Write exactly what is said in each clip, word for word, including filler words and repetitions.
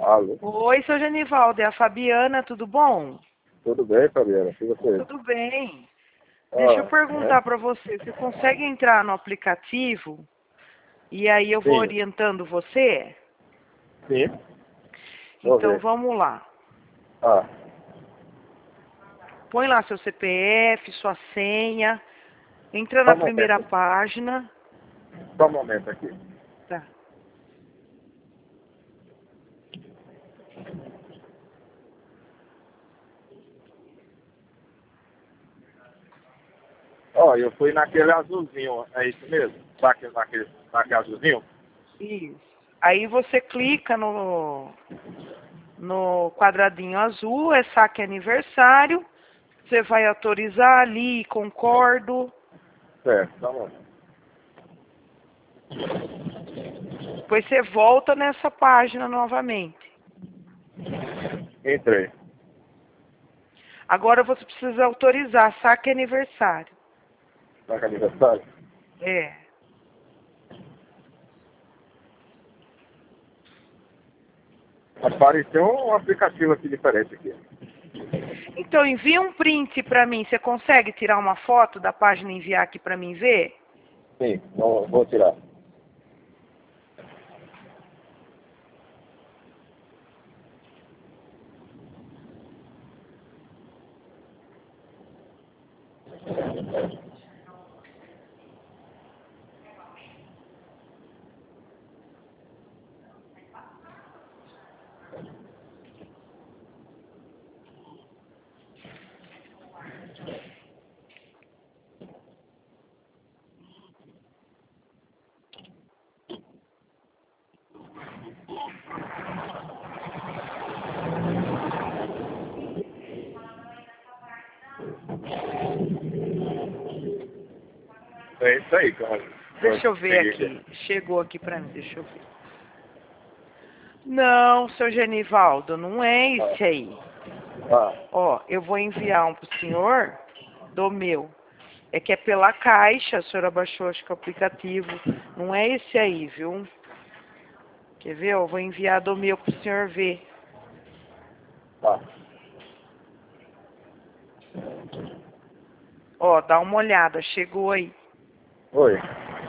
Alô? Oi, seu Genivaldo, é a Fabiana, tudo bom? Tudo bem, Fabiana? E você? Tudo bem. Deixa eu Ah, perguntar para você, você consegue entrar no aplicativo e aí eu vou sim, orientando você? sim. Vou Então ver. vamos lá. Ah, Põe lá seu C P F, sua senha, entra só na um primeira momento. página. Só um momento aqui. Tá. Ó, eu fui naquele azulzinho, é isso mesmo? Saque, naquele, naquele azulzinho? Isso. Aí você clica no, no quadradinho azul, é saque aniversário. Você vai autorizar ali, concordo. Certo, tá bom. Depois você volta nessa página novamente. Entrei. Agora você precisa autorizar saque aniversário. Saque aniversário? É. Apareceu um aplicativo aqui diferente aqui. Então envia um print para mim. Você consegue tirar uma foto da página e enviar aqui para mim ver? Sim, não, vou tirar. É isso aí, cara. Deixa eu ver aqui. Chegou aqui para mim, deixa eu ver. Não, seu Genivaldo, não é esse aí. Ah, Ó, eu vou enviar um pro senhor do meu. É que é pela caixa, a senhora baixou acho que o aplicativo. Não é esse aí, viu? Quer ver? Eu vou enviar do meu pro senhor ver. tá. Ó, dá uma olhada, chegou aí. Oi.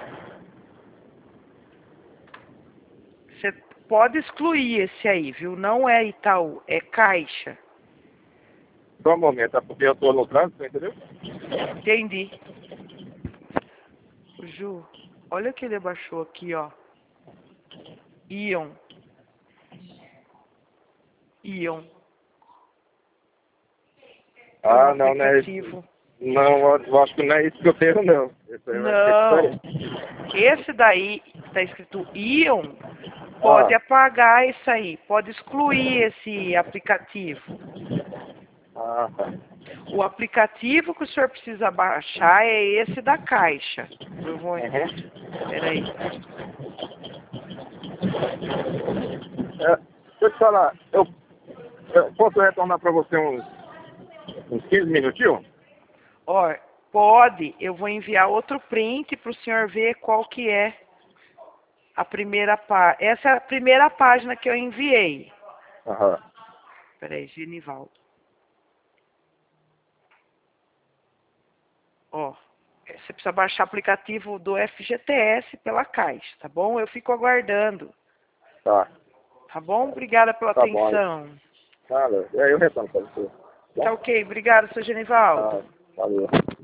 Você pode excluir esse aí, viu? Não é Itaú, é Caixa. Só um momento, é porque eu tô no trânsito, entendeu? Entendi. Ju, olha o que ele baixou aqui, ó. Ion. Ion. É um Ah, não, não é isso. aplicativo. Não, eu eu acho que não é isso que eu tenho, não. Esse aí vai ser Não. diferente. Esse daí, tá escrito Ion, pode Ah, apagar isso aí. Pode excluir esse aplicativo. ah, tá. O aplicativo que o senhor precisa baixar é esse da Caixa. Eu vou... Uhum. Peraí. É, deixa eu te falar, eu, eu posso retornar para você uns, uns quinze minutinhos? Ó, pode, eu vou enviar outro print para o senhor ver qual que é a primeira página. Essa é a primeira página que eu enviei. Aham. Peraí, Genivaldo. Ó, você precisa baixar o aplicativo do F G T S pela Caixa, tá bom? Eu fico aguardando, Tá, tá bom? Obrigada pela tá bom. atenção. Nada, e aí eu retorno para você. Tá ok, obrigada, seu Genivaldo. Tá, valeu.